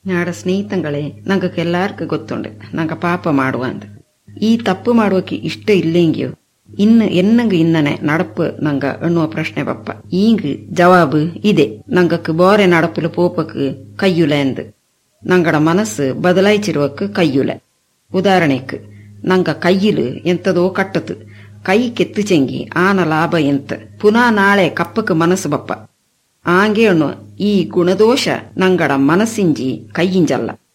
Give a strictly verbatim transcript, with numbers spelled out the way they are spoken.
ನಾಡ ಸ್ನೇಹಿತಂಗಳೇ, ನಂಗೆ ಎಲ್ಲಾರ್ಗ ಗೊತ್ತುಂಡು ನಂಗೆ ಪಾಪ ಮಾಡುವ ಅಂದ್. ಈ ತಪ್ಪು ಮಾಡುವಕ್ಕೆ ಇಷ್ಟ ಇಲ್ಲೆಂಗ್ಯೋ ಇನ್ನು ಎನ್ನಂಗ ಇನ್ನನೆ ನಡಪು ನಂಗ ಎನ್ನುವ ಪ್ರಶ್ನೆ ಬಪ್ಪ. ಈಂಗ್ ಜವಾಬು ಇದೆ, ನಂಗಕ್ ಬೋರೆ ನಡಪುಲು ಪೋಪಕ್ ಕೈಯುಲೆ ಅಂದ್. ನಂಗಡ ಮನಸ್ಸು ಬದಲಾಯಿಸಿರುವಕ್ ಕೈಯುಲೆ. ಉದಾಹರಣೆಕ್ ನಂಗ ಕೈಯಿಲು ಎಂತದೋ ಕಟ್ಟತು, ಕೈ ಕೆತ್ತು ಚೆಂಗಿ ಆನ ಲಾಭ ಎಂತ ಪುನಃ ನಾಳೆ ಕಪ್ಪಕ್ ಮನಸ್ಸು ಬಪ್ಪ. ಆಂಗೇಣು ಈ ಗುಣದೋಷ ನಂಗಡ ಮನಸ್ಸಿಂಜಿ ಕೈಯಿಂಜಲ್ಲ.